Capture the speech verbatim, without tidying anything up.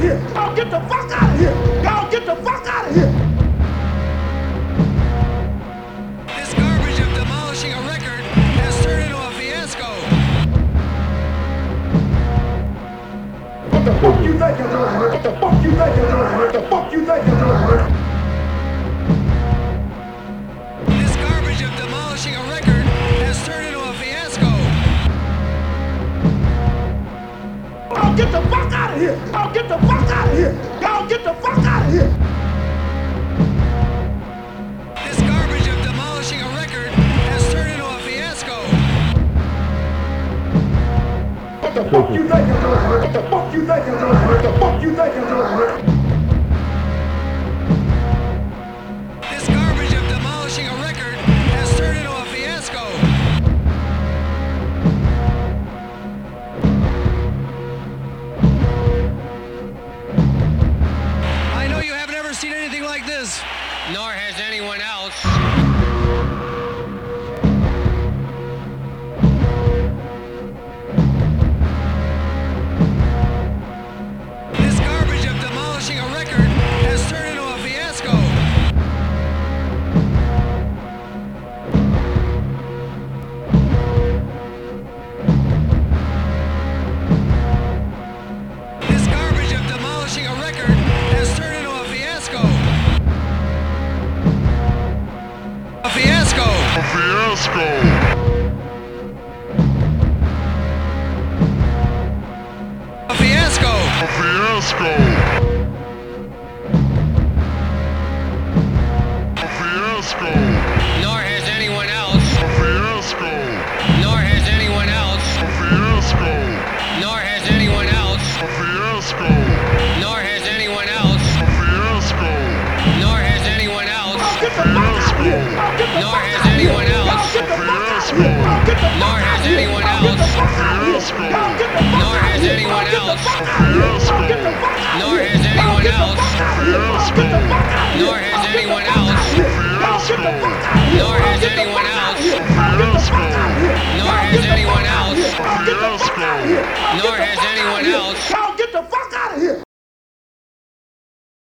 of here. Y'all get the fuck out of here. Y'all get the fuck out of here. This garbage of demolishing a record has turned into a fiasco. What the fuck you think you're doing? What the fuck you think you're doing? What the fuck you think you're doing? This garbage of demolishing a record has turned into a fiasco. Y'all get the fuck out of here. Y'all get the fuck out of here. Y'all get the fuck out of here. This garbage of demolishing a record has turned into a fiasco. What the fuck you think you're doing? What the fuck you think you're doing? What the fuck you think you're doing? This garbage of demolishing a record has turned into a fiasco. I know you haven't ever seen anything like this, nor has anyone else. This garbage of demolishing a record has turned into a fiasco. This garbage of demolishing a record has turned into a fiasco. A fiasco. A fiasco. A fiasco. A fiasco. A fiasco. Nor has anyone else. A fiasco. Nor has anyone else. A fiasco. Nor has anyone else. A fiasco. Nor has anyone else. A fiasco. Nor has anyone else. Get the fuck out of here. Get the Nor fuck has out of here. anyone else. Get the fuck out of here. Get the Nor fuck has out of here. anyone Get else. the fuck out of here. Fiasco. Get the fuck Nor out of has here. anyone Get the else. fuck out of here. Get the fuck out of Fiasco. here. Nor has anyone Get the else. fuck out of here. Get the fuck out of here. Nor has